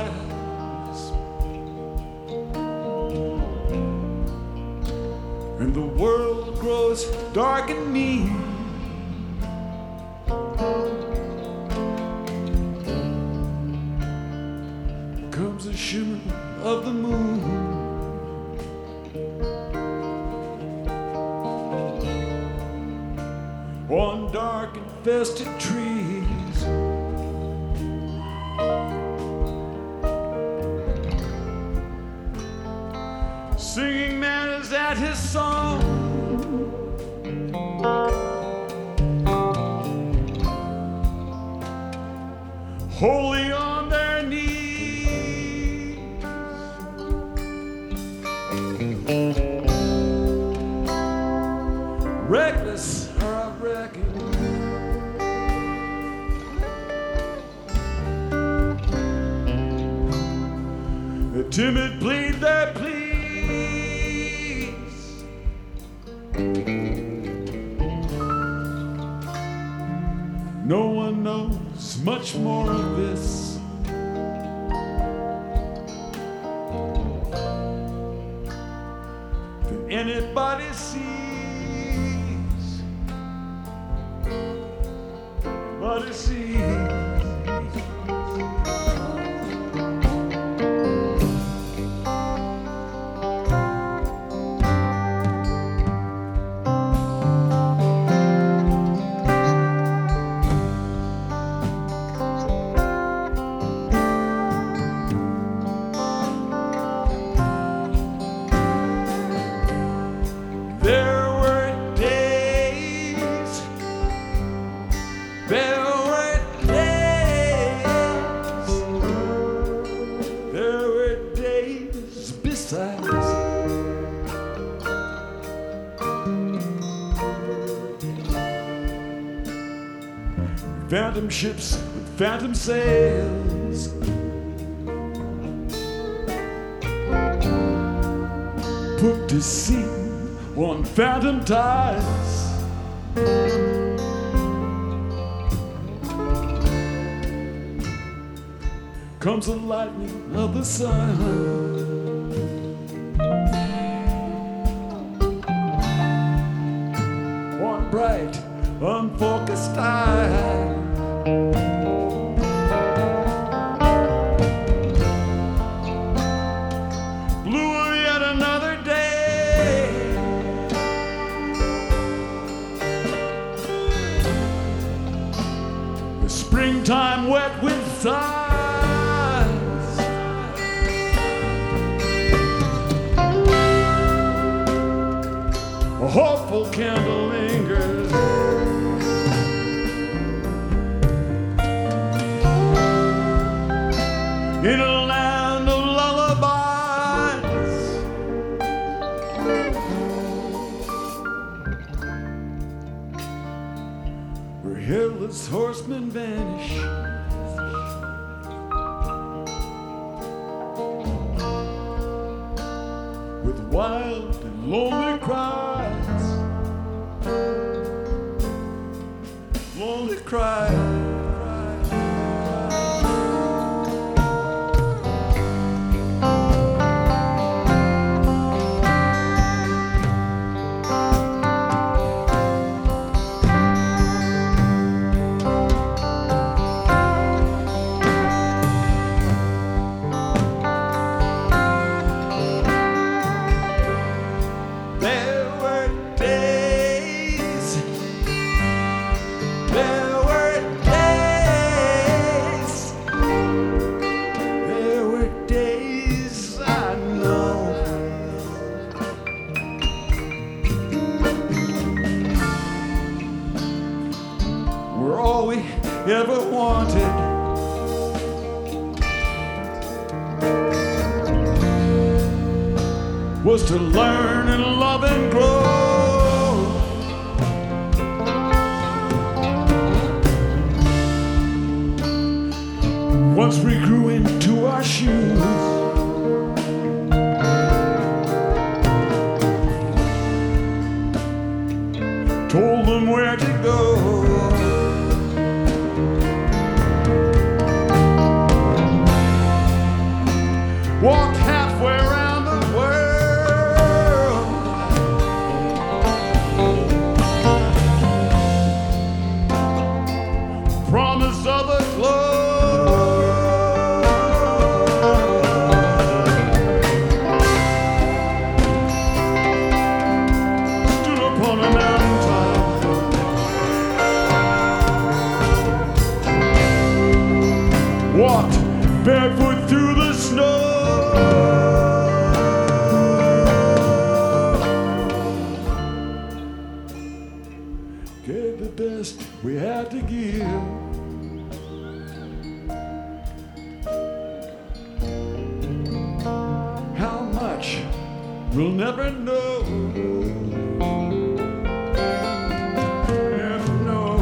skies, and the world grows dark and mean. Comes the shimmer of the moon. On dark infested trees, singing man is at his song. Holy on their knees, reckless are I reckon. The timid plead their pleas. No one knows much more of this than anybody sees. Anybody sees. There were days, there were days, there were days besides. Phantom ships with phantom sails, put to sea on phantom tides. Comes the lightning of the sun, one bright, unfocused eye. Blue of yet another day. The springtime wet with sighs. A hopeful candle lingers. In a land of lullabies, where headless horsemen vanish, with wild and lonely cries, lonely cries. There were days, there were days, there were days I know. We're all we ever wanted. Was to learn and love and grow. Once we grew into our shoes, told them where to go. walked halfway around the world. Promise of a glow, stood upon a mountaintop, walked barefoot through the snow. Gave the best we had to give. How much we'll never know. Never know.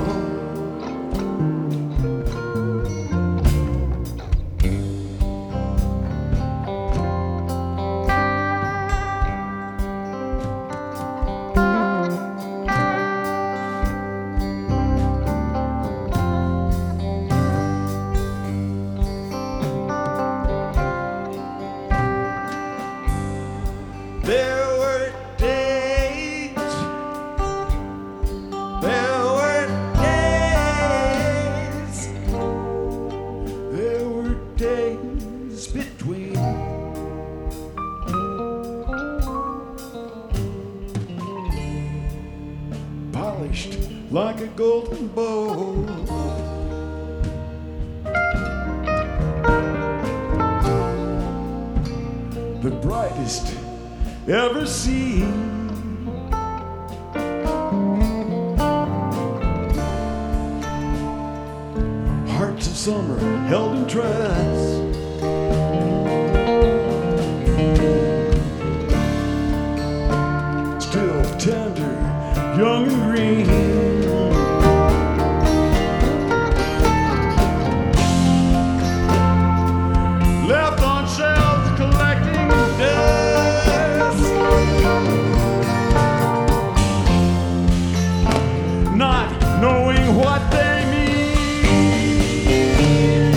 There were days, there were days, there were days between. Polished like a golden bowl, the brightest ever seen. Hearts of summer held in trance, still tender, young and green. Left on shelves collecting dust, not knowing what they mean.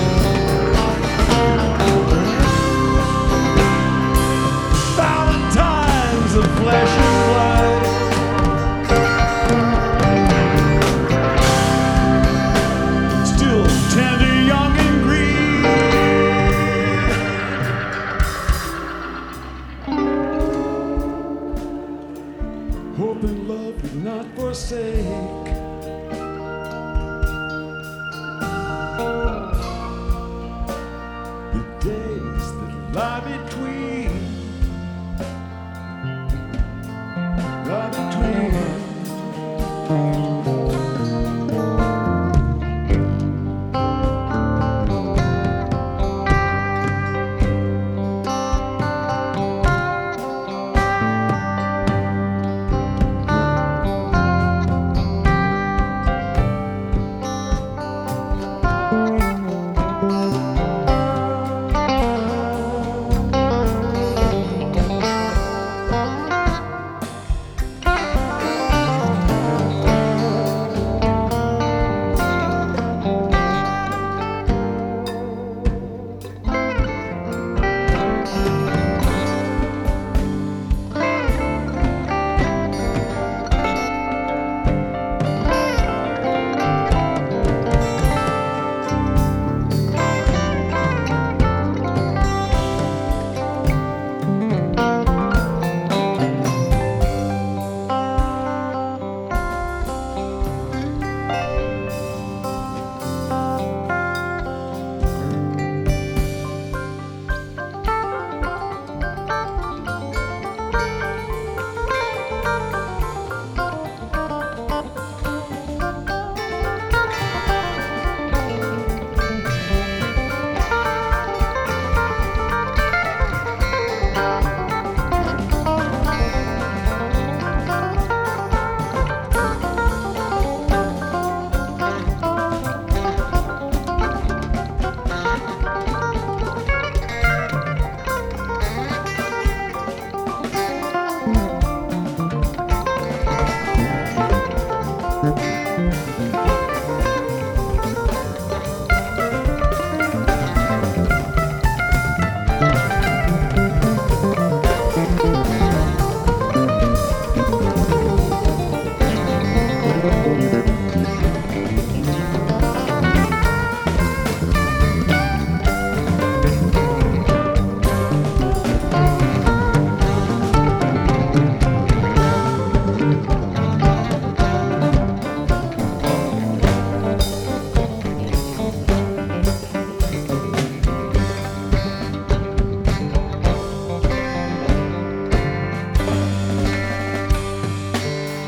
Valentines of flesh and blood, still tender, young and green. Hoping love would not forsake. The days that lie between, lie between.